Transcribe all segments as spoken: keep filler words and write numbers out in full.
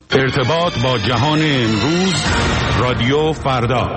ارتباط با جهان امروز، رادیو فردا.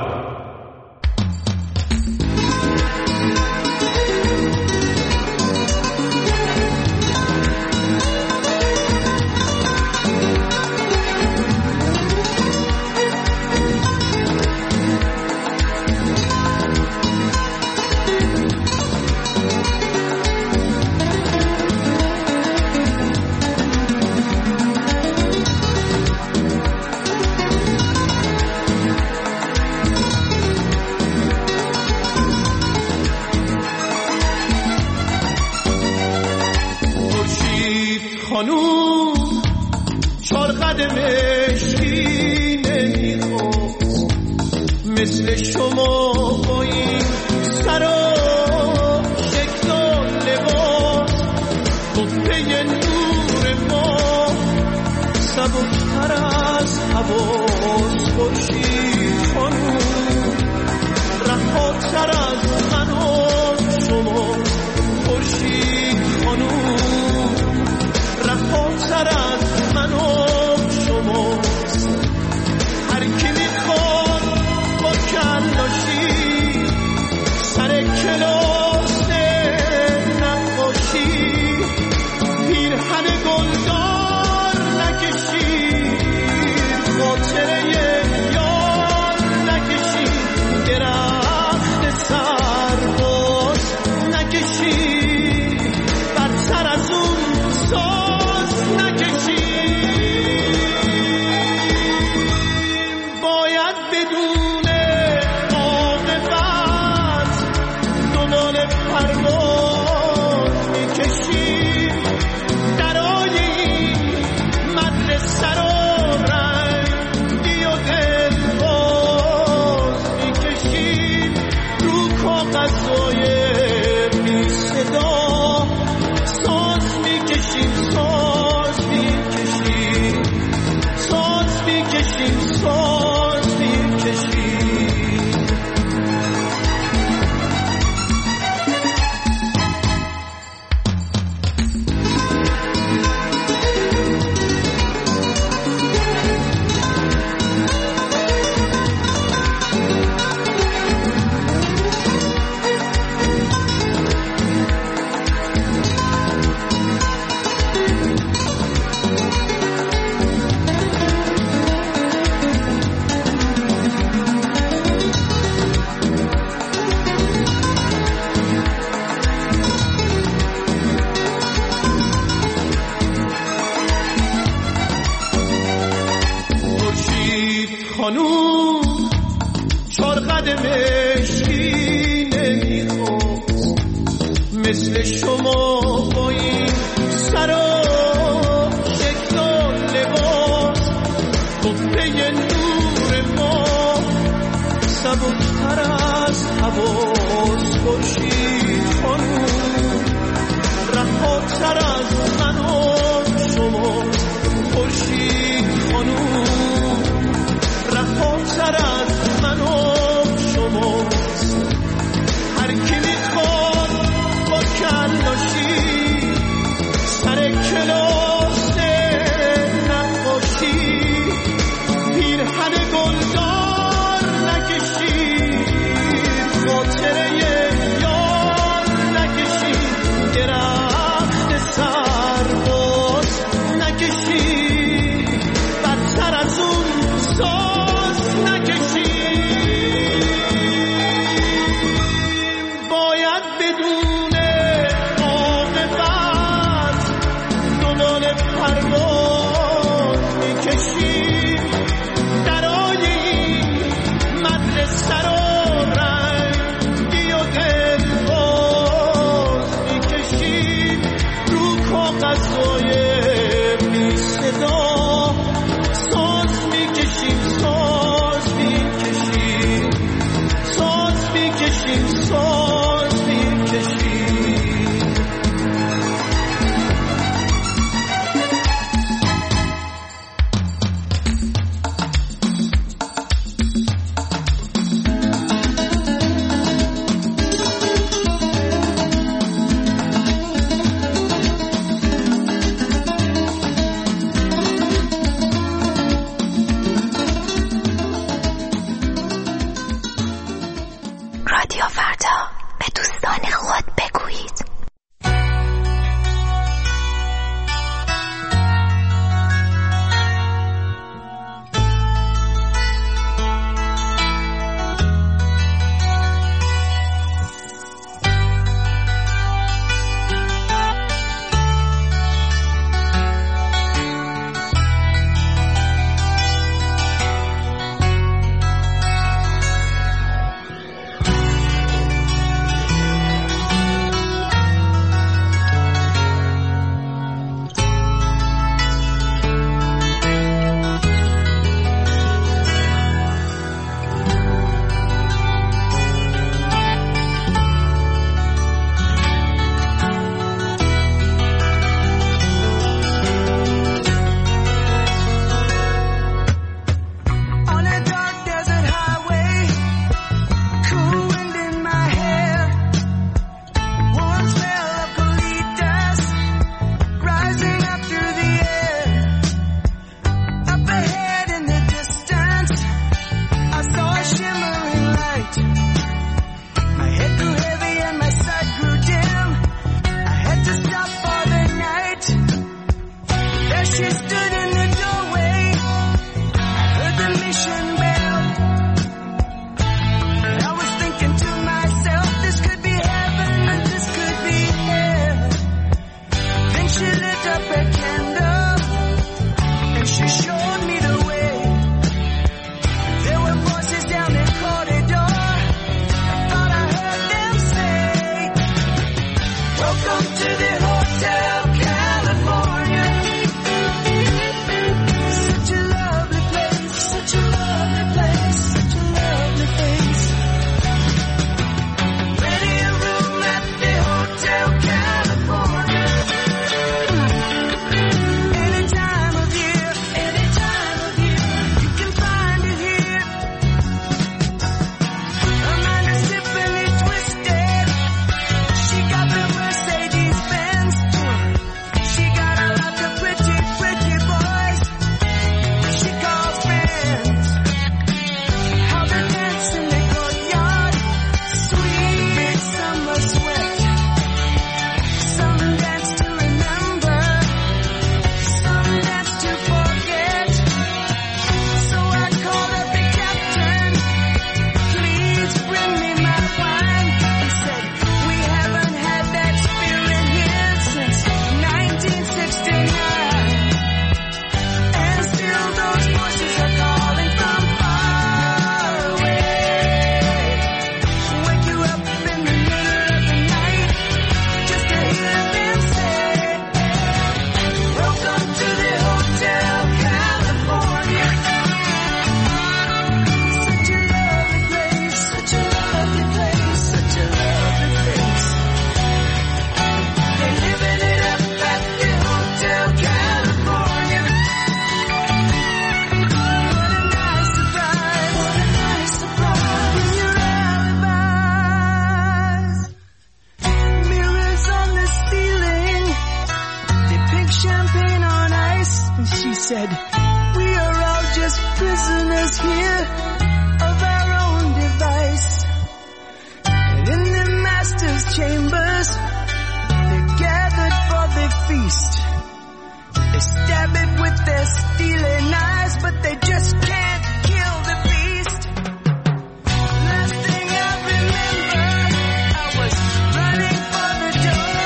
He said, we are all just prisoners here of our own device. And in the master's chambers, they're gathered for the feast. They stab it with their steely knives, but they just can't kill the beast. Last thing I remember, I was running for the door.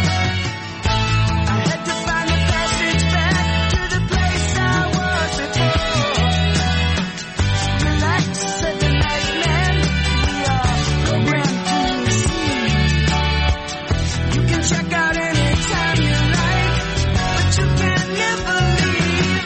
I had to find a passage back to the place I was before. Relax, said the night man, we are programmed to receive. You can check out anytime you like, but you can never leave.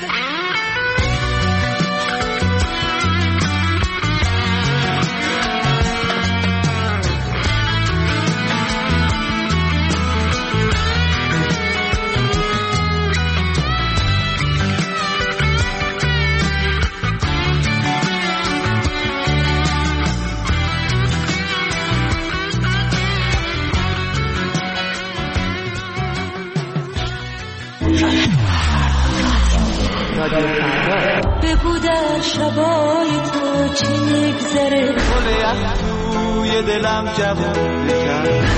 بگو در شبای تو چی میگذره گل از توی دلم جوون بکن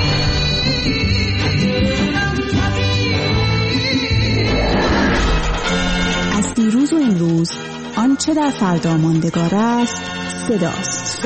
از دیروز و امروز آنچه در فردا ماندگار است صداست.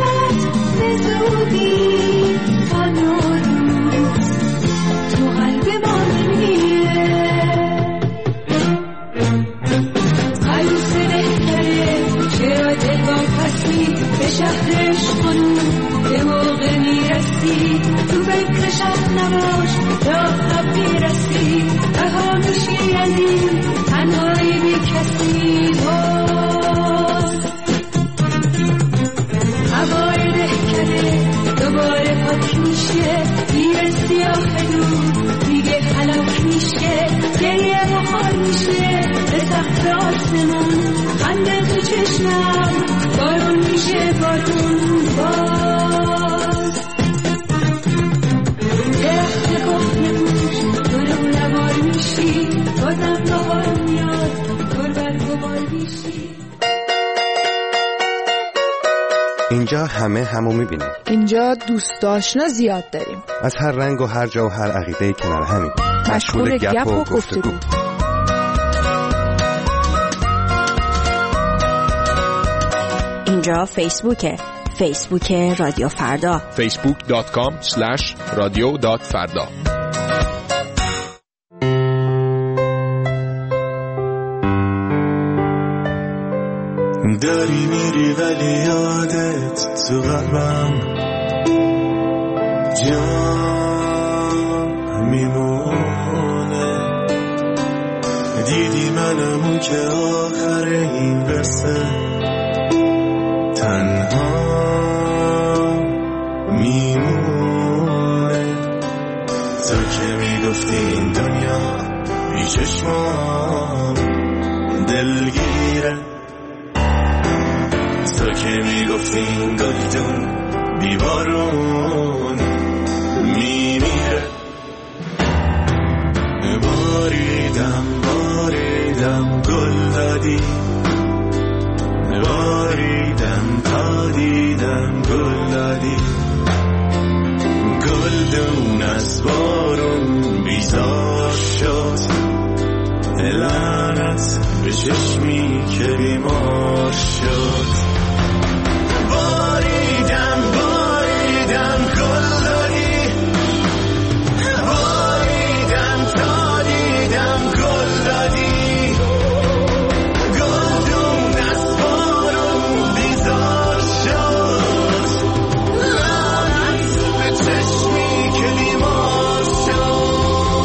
قلب آسمون خنده تو چشمم بارون میشه بارون باز درخت کهنه موش تو رو نوار میشی بازم بهار میاد گل برگ و بال میشی. اینجا همه همو میبینیم. اینجا دوست آشنا زیاد داریم. از هر رنگ و هر جا و هر عقیده کنار همیم. مشغول گپ و گفتگو. اینجا فیسبوکه. فیسبوک رادیو فردا. فیسبوک دات کام اسلش رادیو دات فردا. داری میری ولی یادت تو قلبم جان میمونه. دیدی منمون که آخر این برسه تنها میمونه. تو که میگفتی این دنیا بی چشمام دلگیره. تو که میگفتی این گلدون بی بارون میمیره. باریدم باریدم گل دادی باریدم تا دیدم گل دادی. گلدون از بارون بیزار شد لعنت به چشمی که بیمار شد. باریدم باریدم گل دادی باریدم تا دیدم گل دادی. گلدون از بارون بیزار شد لعنت به چشمی که بیمار شد.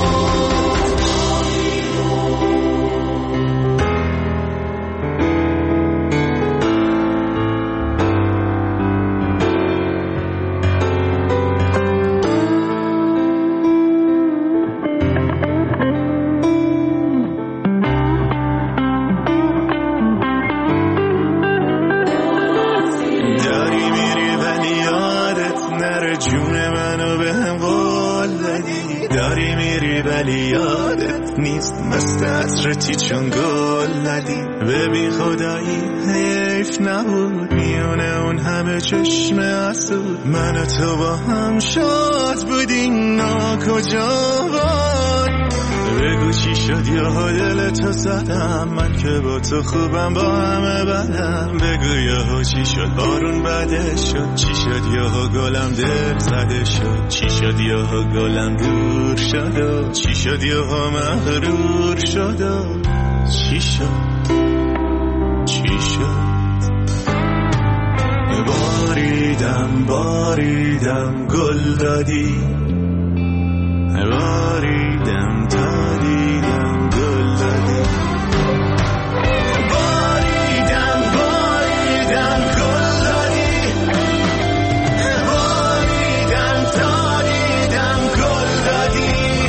مست عطرتی چون گل ندی به بی خدایی حیف نبود میونه اون همه چشم حسود. من و تو با هم شاد بودیم نا کجا بود. بگو چی شد یا دل تو زدم من که با تو خوبم با همه بدم. بگو یا چی شد بارون بده شد چی شد یا گلم دل زده شد چی شد یا گلم دور شد چی شد یا مغرور شد چی شد چی شد. باریدم باریدم گل دادی باریدم تا دیدم گل دادی. باریدم باریدم گل دادی باریدم تا دیدم گل دادی.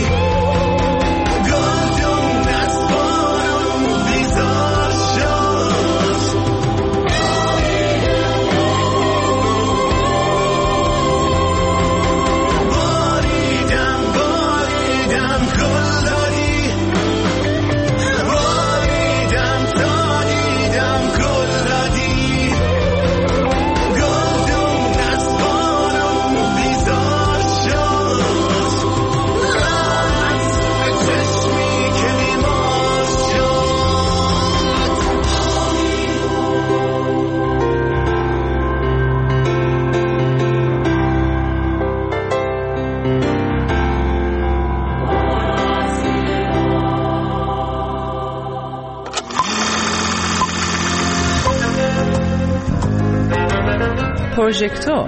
گلدون از بارون بیزار شد باریدم باریدم گل دادی باریدم تا دیدم گل دادی. گلدون از بارون بیزار شد لعنت به چشمی که بیمار شد. پروژکتور.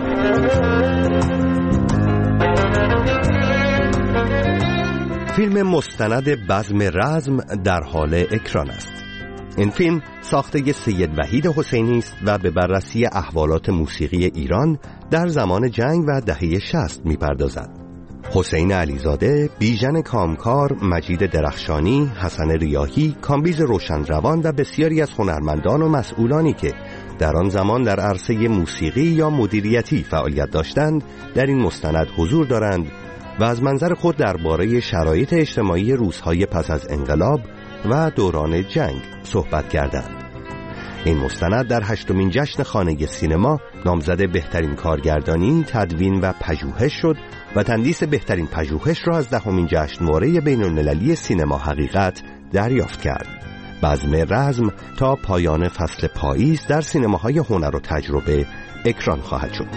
فیلم مستند بزم رزم در حال اکران است. این فیلم ساخته سید وحید حسینی است و به بررسی احوالات موسیقی ایران در زمان جنگ و دهه شصت می‌پردازد. حسین علیزاده، بیژن کامکار، مجید درخشانی، حسن ریاحی، کامبیز روشنروان و بسیاری از هنرمندان و مسئولانی که در آن زمان در عرصه موسیقی یا مدیریتی فعالیت داشتند در این مستند حضور دارند و از منظر خود درباره شرایط اجتماعی روزهای پس از انقلاب و دوران جنگ صحبت کردند. این مستند در هشتمین جشن خانه سینما نامزد بهترین کارگردانی، تدوین و پژوهش شد و تندیس بهترین پژوهش را از دهمین جشنواره بین‌المللی سینما حقیقت دریافت کرد. بزم رزم تا پایان فصل پاییز در سینماهای هنر و تجربه اکران خواهد شد.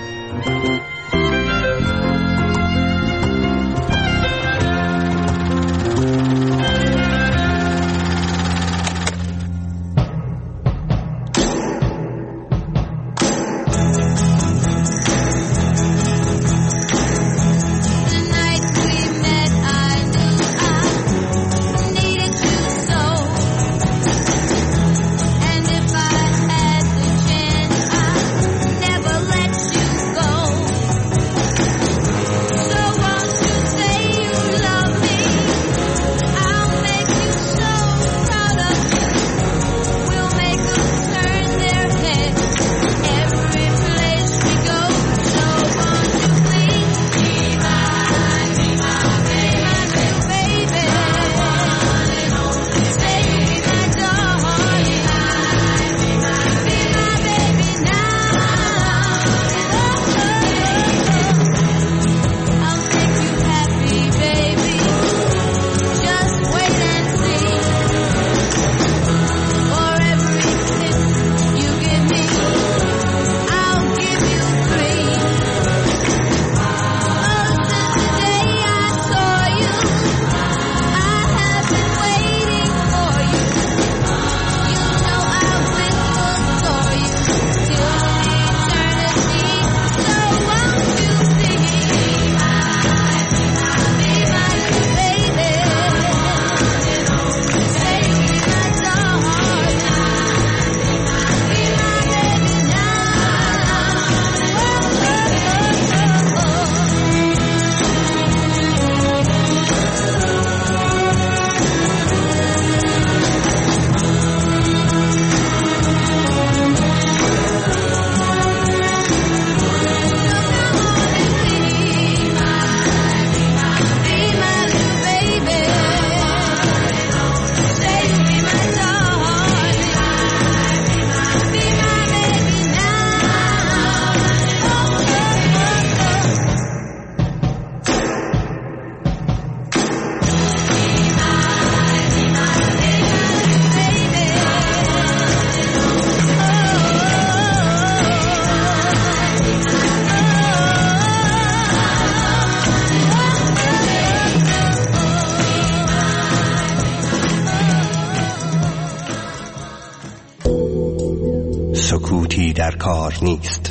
سکوتی در کار نیست.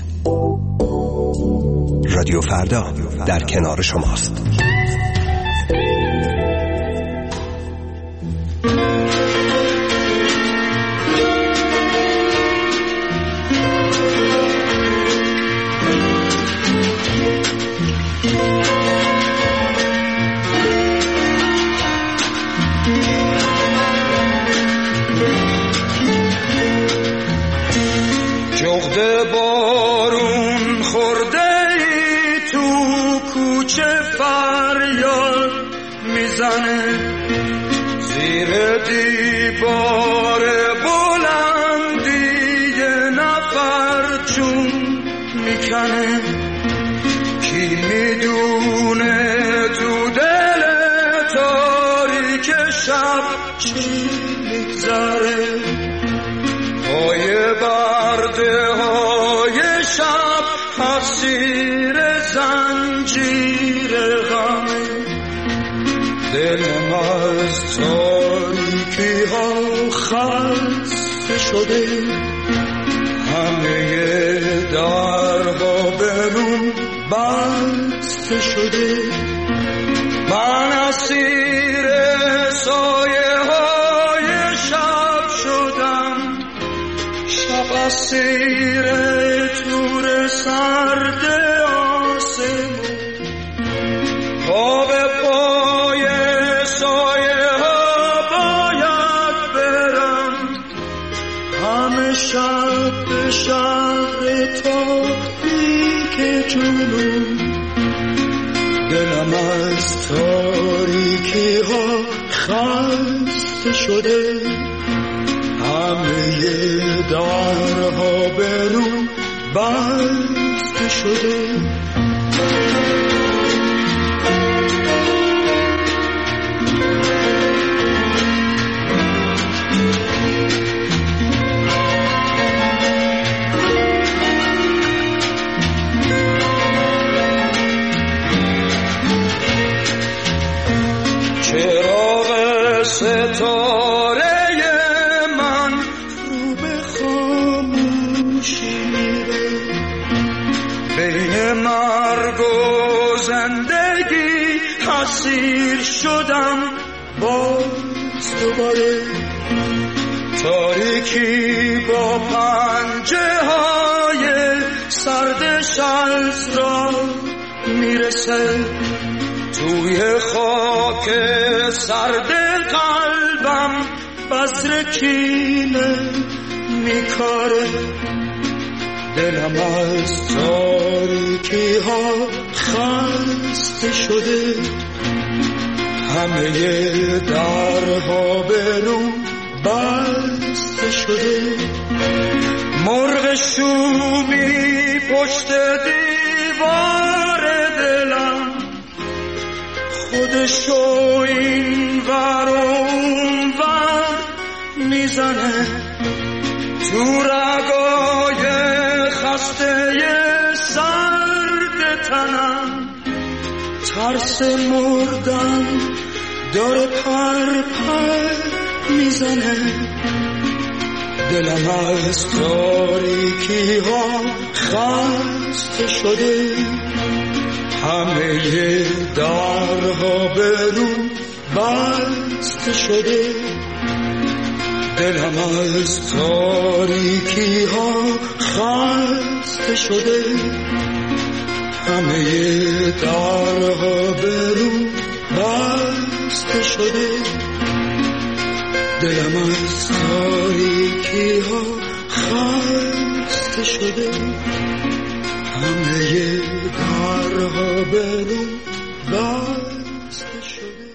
رادیو فردا در کنار شماست. جغد بارون خورده ای تو کوچه فریاد میزنه، زیر دیوار بلندی یه نفر چون میکنه. کی میدونه تو دل تاریک شب چی میگذره، پای برده های شب اسیر زنجیر غم. دلم از تاریکی ها خسته شده، همه درها برون بسته شده. من اسیر سایه های شب شدم، شب اسیر تور سرد آسمون. شهر تاریک جنون، دلم از تاریکی ها خسته شده، همه درها به رو بسته شده. ستاره من رو به خاموشی میره، بین مرگ و زندگی اسیر شدم باز دوباره. تاریکی با پنجه های سردش از را میرسه، توی خاک سرد قلبم بذر کینه میکاره. دلم از تاریکی ها خسته شده، همه درها به رو بسته شده. مرغ شومی پشت دیوار دلم خودشو این ور و اون ور میزنه، تو رگای خسته سرد تنم ترس مردن داره پر پر میزنه. دلم از تاریکی ها خسته شده، همه درها به رو بسته شده. دلم از تاریکی ها خسته شده، همه درها به رو بسته شده. دلم از تاریکی ها خسته شده، همه درها به رو بسته شده.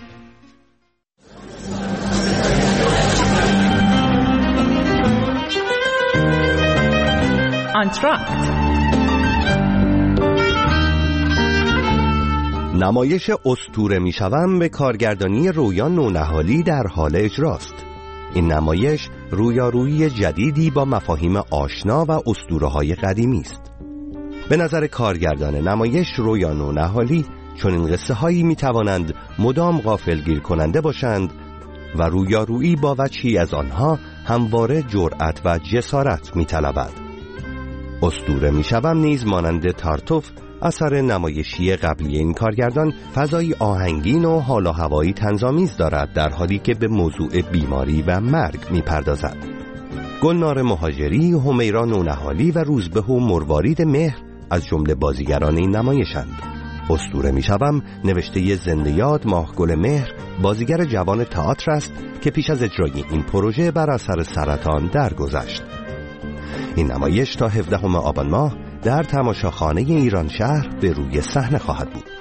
آنتراکت نمایش اسطوره میشوم به کارگردانی رویا نونهالی در حال اجراست. این نمایش رویارویی جدیدی با مفاهیم آشنا و اسطوره‌های قدیمی است. به نظر کارگردان نمایش رویا نونهالی چون این قصه هایی می توانند مدام غافلگیر کننده باشند و رویارویی با وجهی از آنها همواره جرأت و جسارت می طلبد. اسطوره می شوم نیز مانند تارتوف اثر نمایشی قبلی این کارگردان فضایی آهنگین و حال و هوایی طنزآمیز دارد، در حالی که به موضوع بیماری و مرگ می پردازد. گلنار مهاجری، همیرا نونهالی و روزبه و مروارید مهر از جمله بازیگران این نمایشند. اسطوره میشوم نوشته زنده یاد ماهگل مهر، بازیگر جوان تئاتر است که پیش از اجرای این پروژه بر اثر سرطان درگذشت. این نمایش تا هفدهم آبان ماه در تماشاخانه ایران شهر به روی صحنه خواهد بود.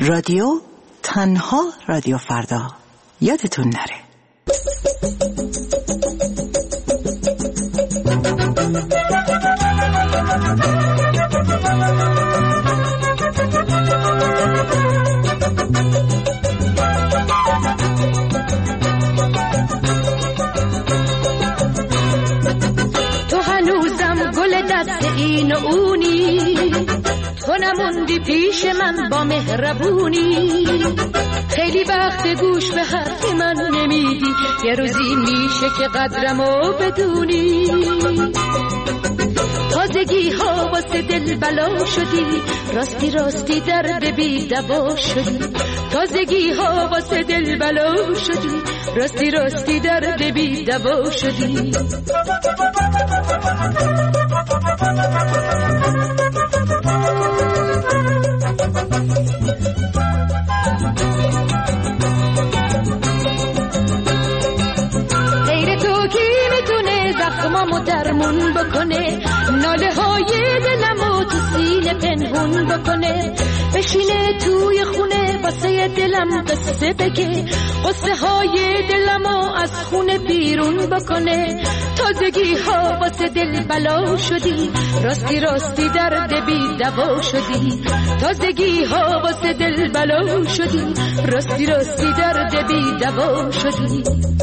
رادیو تنها رادیو فردا، یادتون نره. تو هنوزم گل دست این و اونی، تو نموندی پیش من با مهربونی. خیلی وقت گوش به حرف من نمیدی، یه روزی میشه که قدرمو بدونی. تازگی ها واسه دل بلا شدی، راستی راستی درد بی دوا شدی. تازگی ها واسه دل بلا شدی، راستی راستی درد بی دوا شدی. غیر تو کی میتونه زخمامو درمون بکنه، ناله های دلمو تو سینه پنهون بکنه. بشینه توی خونه واسه دلم قصه بگه، قصه های دلمو از خونه بیرون بکنه. تازگی ها واسه دل بلا شدی، راستی راستی درد بی دوا شدی. تازگی ها واسه دل بلا شدی، راستی راستی درد بی دوا شدی.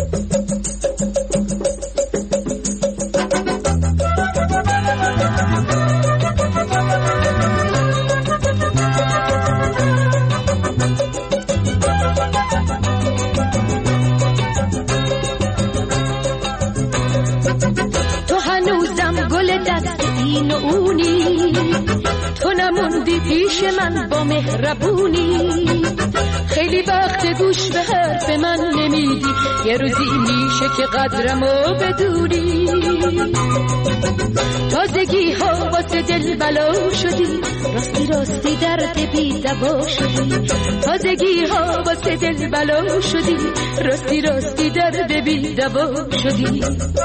تو نموندی پیش من با مهربونی. خیلی وقت گوش به حرف من نمیدی، یه روزی میشه که قدرمو بدونی. تازگی ها واسه دل بلا شدی، راستی راستی درد بی دوا شدی. تازگی ها واسه دل بلا شدی، راستی راستی درد بی دوا شدی.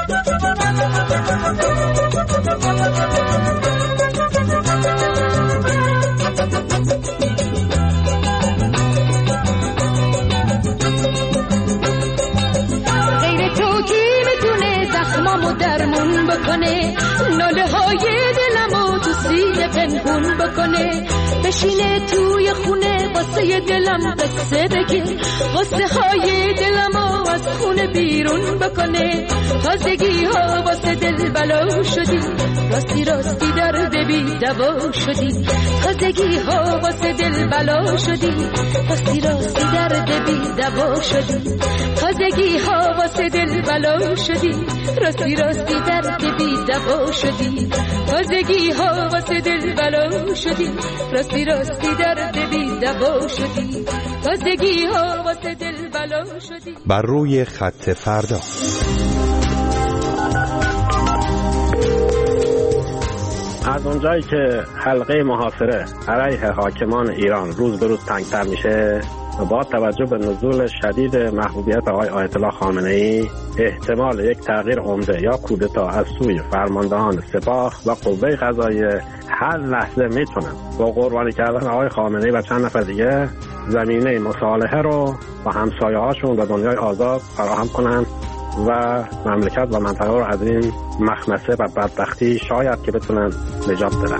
غیر تو کی میتونه زخمامو درمون بکنه، ناله های دلمو تو سینه پنهون بکنه. بشینه توی خونه واسه دلم قصه بگه، قصه های دلمو از خونه بیرون بکنه. تازگی ها واسه دل بلا شدی، راستی راستی درد بی دوا شدی. تازگی ها واسه دل بلا شدی، راستی راستی درد بی دوا شدی. تازگی ها واسه دل بلا شدی، راستی راستی درد بی دوا شدی. تازگی ها واسه دل بلا شدی، راستی راستی درد بی دوا شدی. تازگی ها واسه دل بلا شدی. بر روی خط فردا. از اونجایی که حلقه محاصره علیه حاکمان ایران روز به روز تنگتر میشه، با توجه به نزول شدید محبوبیت آقای آیت الله خامنه ای، احتمال یک تغییر عمده یا کودتا از سوی فرماندهان سپاه و قوه قضاییه هر لحظه میتونن با قربانی کردن آقای خامنه ای و چند نفر دیگه زمینه مصالحه رو با همسایه‌هاشون و دنیای آزاد فراهم کنن و مملکت و منطقه رو از این مخمسه و بدبختی شاید که بتونن نجات بدن.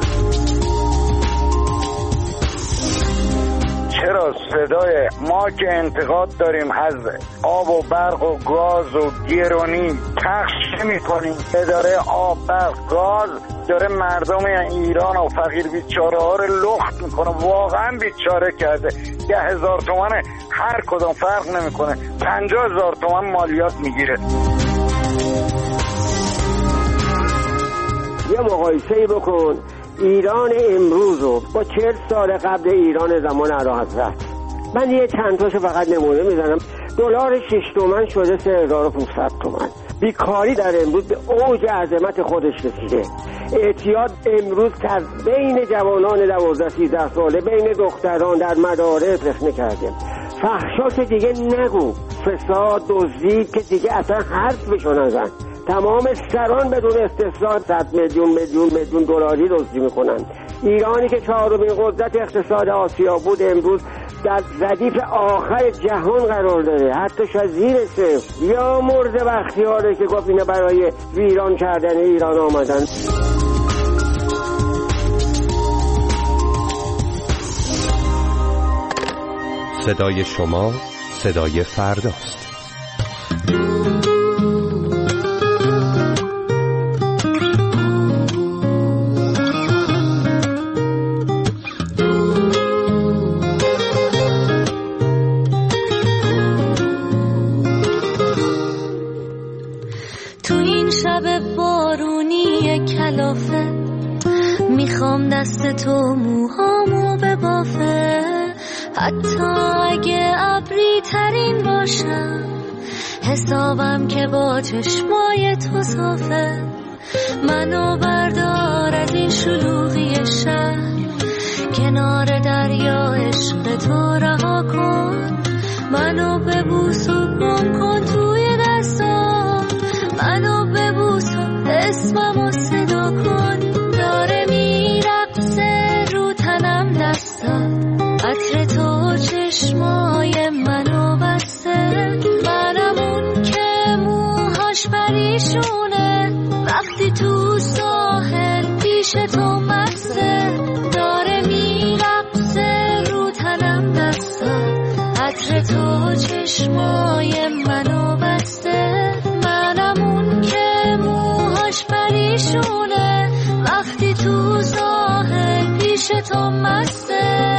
چرا صدای ما که انتقاد داریم از آب و برق و گاز و گرونی پخش می‌کنیم؟ اداره آب، برق، گاز داره مردم ایران و فقیر بیچاره ها رو لخت میکنه، واقعا بیچاره کرده. ده هزار تومن هر کدوم فرق نمیکنه، پنجاه هزار تومن مالیات میگیره. یه مقایسه‌ای بکن ایران امروز رو با چهل سال قبل ایران زمان اعلیحضرت. من یه چند تاشو فقط نمونه میزنم. دلار شش تومن شده سه هزار و پانصد تومن. بیکاری در امروز به اوج عظمت خودش رسیده. اعتیاد امروز که بین جوانان دوازده سیزده ساله، بین دختران در مدارس رخنه کرده. فحشا که دیگه نگو، فساد، دزدی که دیگه اصلا حرف بشو نزن. تمام سران بدون استثنا صد میلیون میلیون میلیون دلاری دزدی میکنن. ایرانی که چهارمین قدرت اقتصاد آسیا بود امروز در ردیف آخر جهان قرار داره، حتی شاید زیر صفر. یا مرد بختیاره که گفت اینا برای ویران کردن ایران آمدن. صدای شما صدای فرداست. تو این شب بارونی کلافه میخوام دست تو موهامو ببافه، حتی اگه ابری ترین باشم حسابم که با چشمای تو صافه. منو بردار از این شلوغی شهر، کنار دریا عشق تو رها کن. منو ببوس و گم کن توی دستام، منو ببوس و اسممو صدا کن. داره میرقصه رو تنم دستم، عطر تو چشمای منو بسته. منم اون که موهاش پریشونه، وقتی تو ساحل پیش تو مسته. داره میرقصه رو تنم دستم، عطر تو چشمای منو بسته. منم اون که موهاش پریشونه، وقتی تو ساحل پیش تو مسته.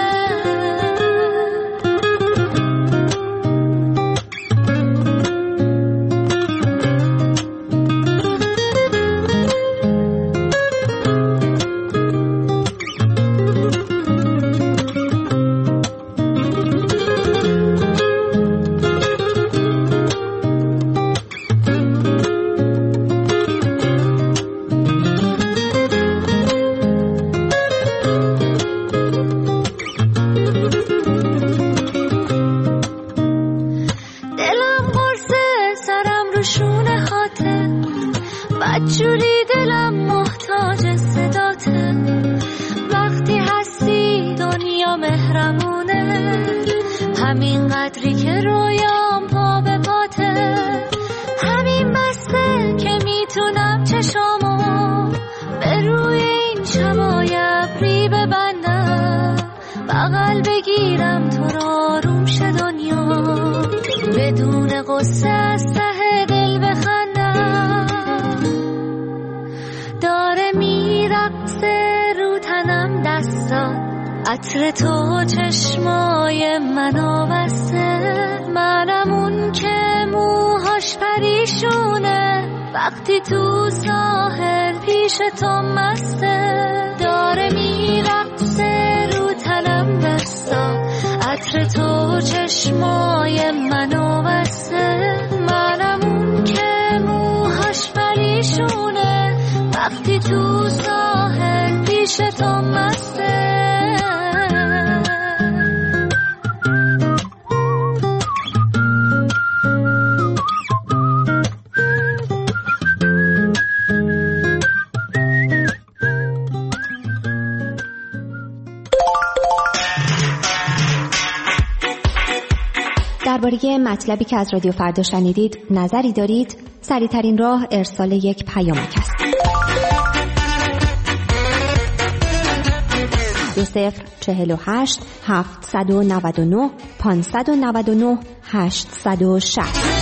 بدجوری دلم محتاج صداته، وقتی هستی دنیا مهرمونه. همین قدری که رویام پا به پاته، همین بسته که میتونم چشامو به روی این شبای ابری ببندم. بغل بگیرم تو رو آروم شه دنیا، بدون قصه از ته دل بخندم. داره میرقصه رو تنم دستات، عطر تو چشمای منو بسته. منم اون که موهاش پریشونه، وقتی تو ساحل پیش تو مسته. داره میرقصه رو تنم دستات، عطر تو چشمای منو بسته. منم اون که موهاش پریشونه، وقتی تو ساحل پیش تو مسته. درباره مطلبی که از رادیو فردا شنیدید نظری دارید؟ سریع‌ترین راه ارسال یک پیامک است. دو صفر چهل و هشت هفتصد و نود و نه پانصد و نود و نه هشتصد و شصت.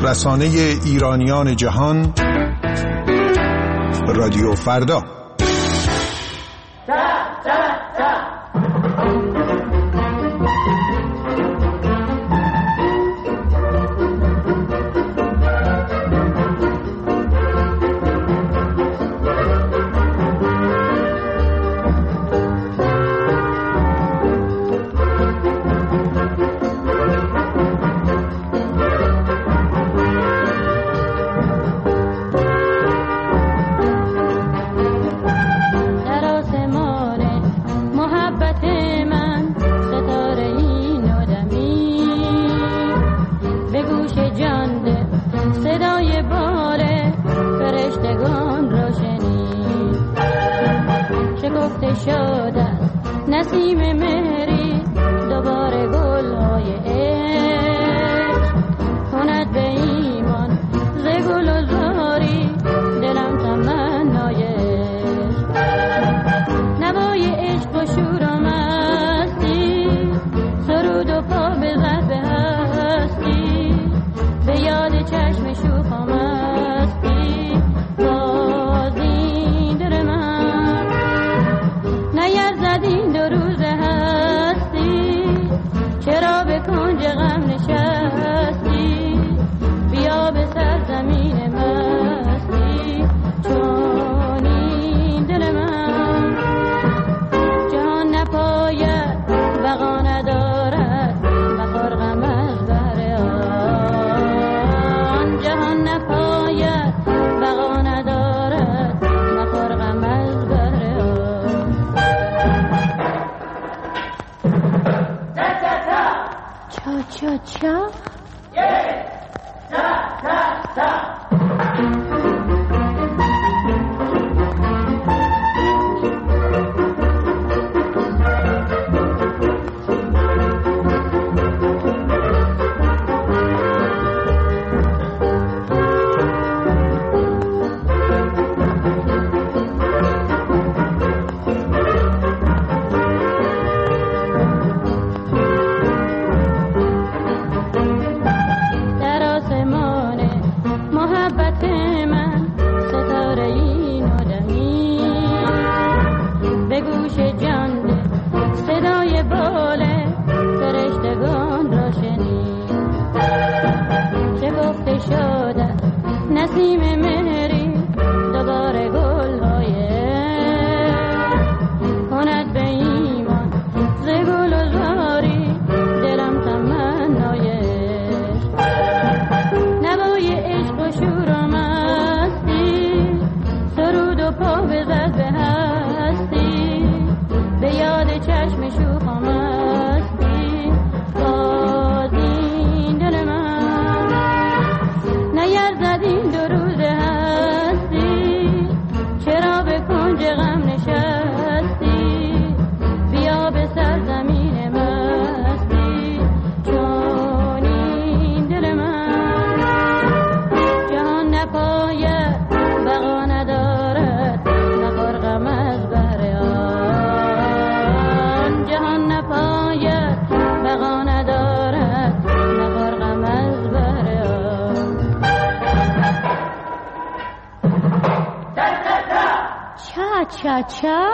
رسانه ایرانیان جهان، رادیو فردا. چا چا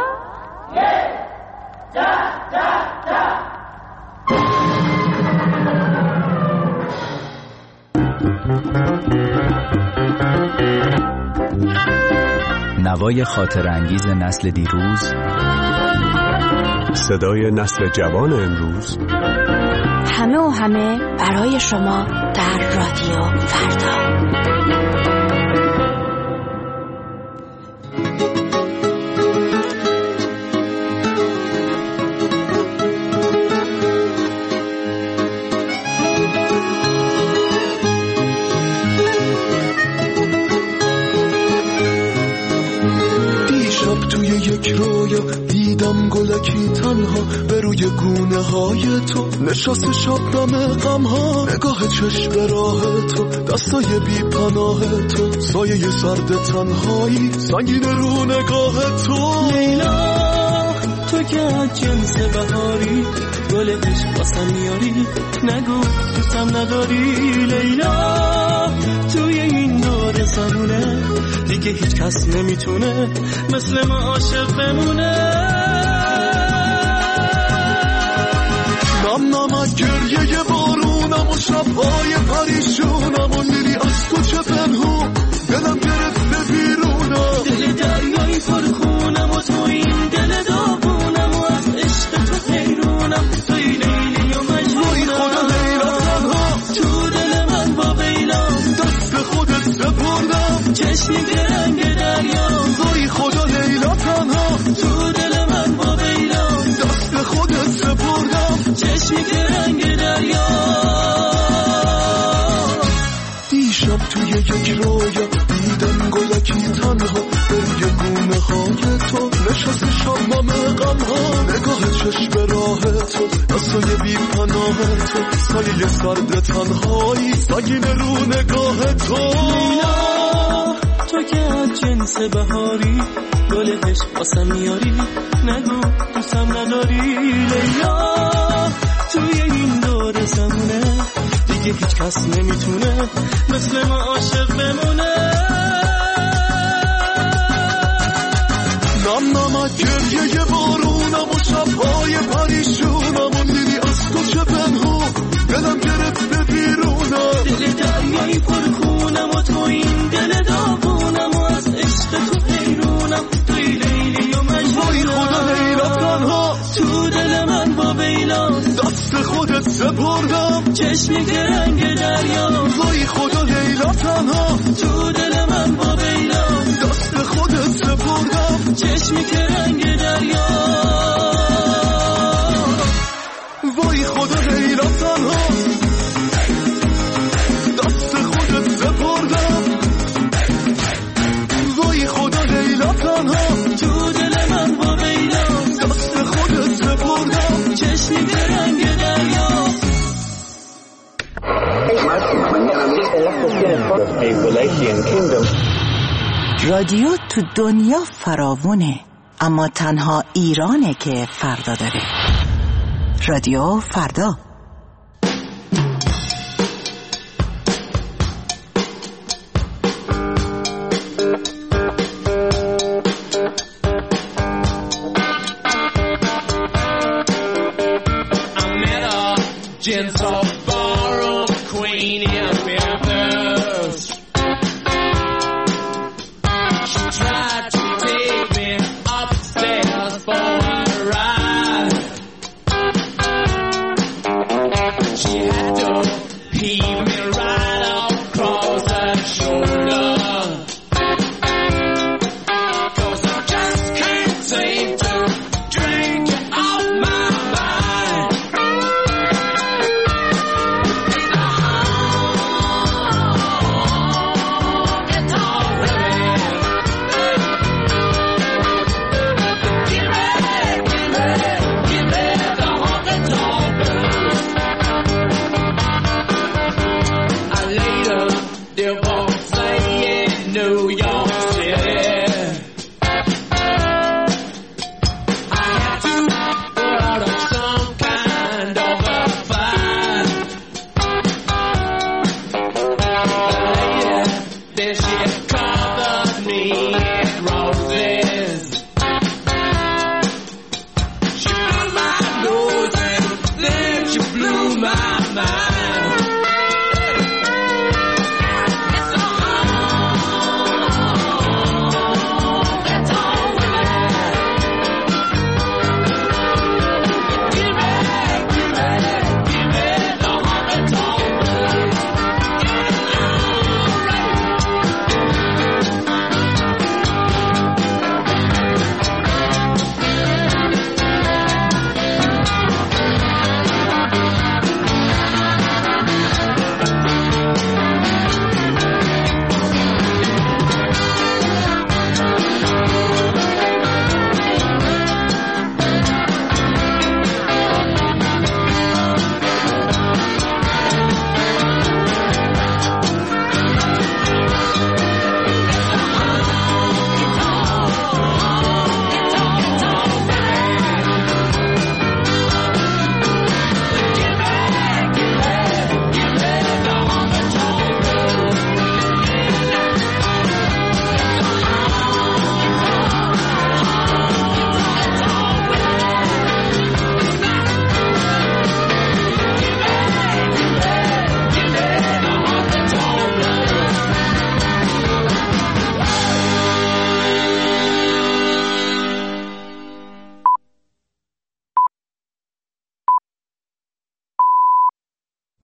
نوای خاطر انگیز نسل دیروز، صدای نسل جوان امروز، همه و همه برای شما در رادیو فردا. دیدم گلکی تنها به روی گونه های تو، نشست شبنم غم ها، نگاه چشم راه تو، دستای بی پناه تو، سایه سرد تنهایی سنگین رو نگاه تو. لیلا تو که از جنس بهاری، گل عشق واسم میاری، نگو دوستم نداری. لیلا واسمونه، دیگه هیچ کس نمیتونه مثل ما عاشق بمونه. نم نمک گریه بارونم و شبهای پریشونم و لیلی از تو چه پنهون دلم گرفته بیرونم. دل دریایی پرخونم و تو این دل داغونم و از عشق تو حیرونم. توی لیلی و مجنونم. خدا لیلا تنها تو دل من با بیلام، دست خودت سپردم چشمی که رنگ دریا. وای خدا لیلا تنها تو دل من با بیلام، دست خودت سپردم چشمی که رنگ دریا. دیشب توی یک رویا دیدم گلکی تنها روی گونه های تو نشست شبنم غم ها. نگاه چشم راه تو دستای بی پناه تو سایه سرد تنهایی سگین رو نگاه تو. لیلا تو که از جنس بهاری گل عشق واسم میاری، نگو دوستم نداری. لیلا توی این دور زمونه دیگه هیچ کس نمیتونه مثل ما عاشق بمونه. نم نمک گریه بارونم و شبهای پریشونم و لیلی از تو چه پنهون دلم گرفته بیرونم. دل دریایی پرخونم و تو این دل داغونم و از عشق تو حیرونم. توی لیلی و مجنونم. وای خدا لیلا تنها تو دل من با بیلام، دست خودت سپردم چشمی که رنگ دریا. وای خدا لیلا تنها تو دل من با بیلام، دست خودت سپردم چشمی که رنگ دریا. وای خدا لیلا تنها دست خودت سپردم. وای خدا لیلا تنها تو دل من با بیلام، دست خودت سپردم چشمی که رنگ دریا. رادیو تو دنیا فراوونه، اما تنها ایرانه که فردا داره. رادیو فردا. He